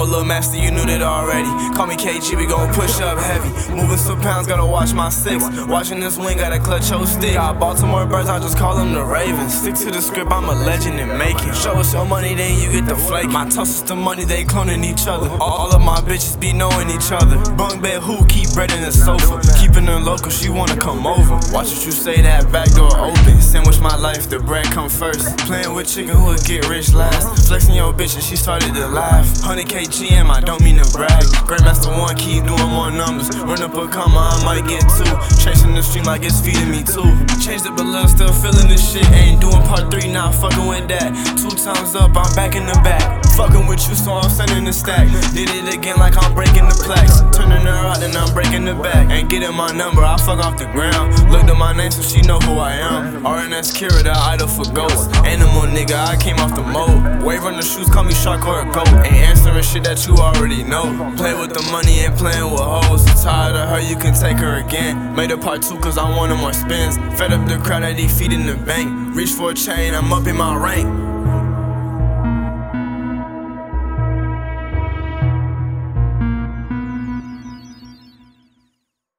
a little master, you knew that already. Call me KG, we gon' push up heavy. Moving some pounds, gotta watch my six. Watching this wing, gotta clutch your stick. Got Baltimore birds, I just call them the Ravens. Stick to the script, I'm a legend in making. Show us your money, then you get the flake. My toast is the money, they cloning each other. All of my bitches be knowing each other. Bunk bed who keep bread in the sofa. Keeping her local, she wanna come over. Watch what you say, that back door open. Sandwich my life, the bread come first. Playing with chicken who'll get rich last. Flexing your bitch and she started to laugh. 100 kg I don't mean to brag. Grandmaster 1, keep doing more numbers. Run up a comma, I might get 2. Chasing the stream like it's feeding me too. Changed it but love, still feeling this shit. Ain't doing part 3, not fucking with that. 2 times up, I'm back in the back. Fucking with you, so I'm sending the stack. Did it again like I'm breaking the plaques. Turning her out, then I'm breaking the back. Ain't getting my number, I fuck off the ground. Looked at my name so she know who I am. RNS Kira, the idol for ghosts. Animal nigga, I came off the mold. Wave on the shoes, call me shark or a goat. Ain't answering shit that you already know. Play with the money and playing with hoes. Tired of her, you can take her again. Made a part 2 cause I wanted more spins. Fed up the crowd that he feed in the bank. Reach for a chain, I'm up in my rank.